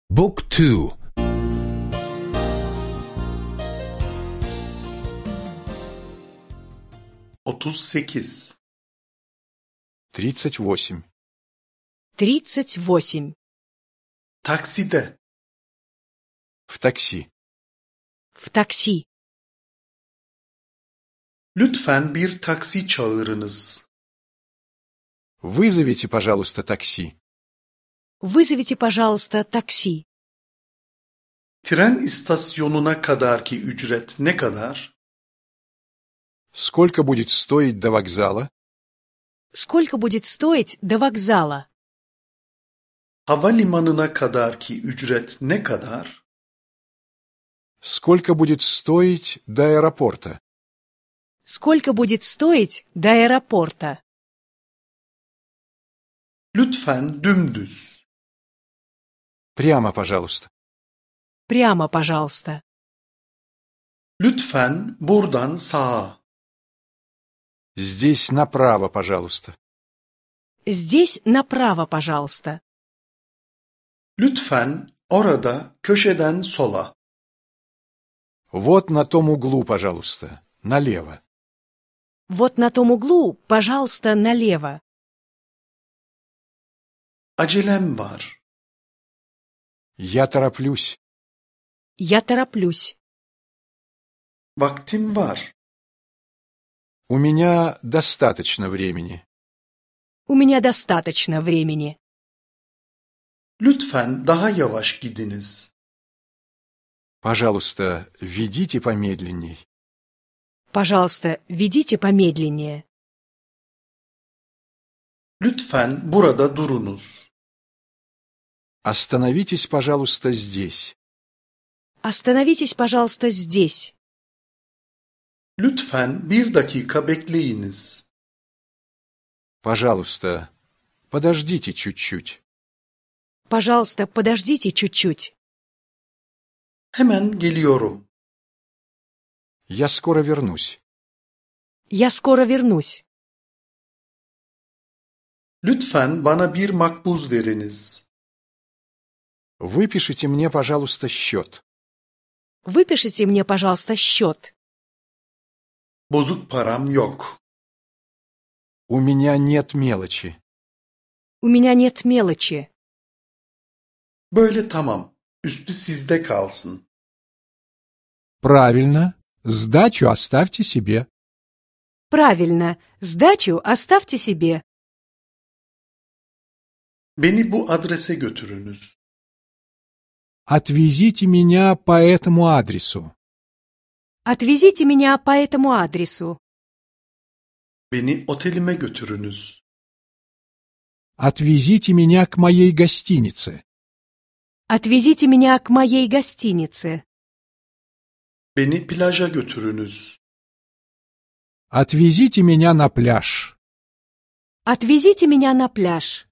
Book 2. 38 38. 38. Takside В такси. В такси. Lütfen bir taksi çağırınız. Вызовите, пожалуйста, такси. Вызовите, пожалуйста, такси. Tren istasyonuna kadarki ücret ne kadar? Сколько будет стоить до вокзала? Сколько будет стоить до вокзала? Havalimanına kadarki ücret ne kadar? Сколько будет стоить до аэропорта? Сколько будет стоить до аэропорта? Lütfen dümdüz. Прямо, пожалуйста. Прямо, пожалуйста. Lütfen buradan sağa. Здесь направо, пожалуйста. Здесь направо, пожалуйста. Lütfen orada köşeden sola. Вот на том углу, пожалуйста. Налево. Вот на том углу, пожалуйста, налево. Acelem var. Я тороплюсь. Я тороплюсь. Vaktim var. У меня достаточно времени. У меня достаточно времени. Lütfen daha yavaş gidiniz. Пожалуйста, ведите помедленней. Пожалуйста, ведите помедленнее. Lütfen burada durunuz. Остановитесь, пожалуйста, здесь. Остановитесь, пожалуйста, здесь. Lütfen bir dakika bekleyiniz. Пожалуйста, подождите чуть-чуть. Пожалуйста, подождите чуть-чуть. Hemen geliyorum. Я скоро вернусь. Я скоро вернусь. Lütfen bana bir makbuz veriniz. Выпишите мне, пожалуйста, счет. Выпишите мне, пожалуйста, счет. Bozuk param yok. У меня нет мелочи. У меня нет мелочи. Böyle tamam. Üstü sizde kalsın. Правильно. Сдачу оставьте себе. Правильно. Сдачу оставьте себе. Beni bu adrese götürünüz. Отвезите меня по этому адресу. Отвезите меня по этому адресу. Beni otelime götürünüz. Отвезите меня к моей гостинице. Отвезите меня к моей гостинице. Beni plaja götürünüz. Отвезите меня на пляж. Отвезите меня на пляж.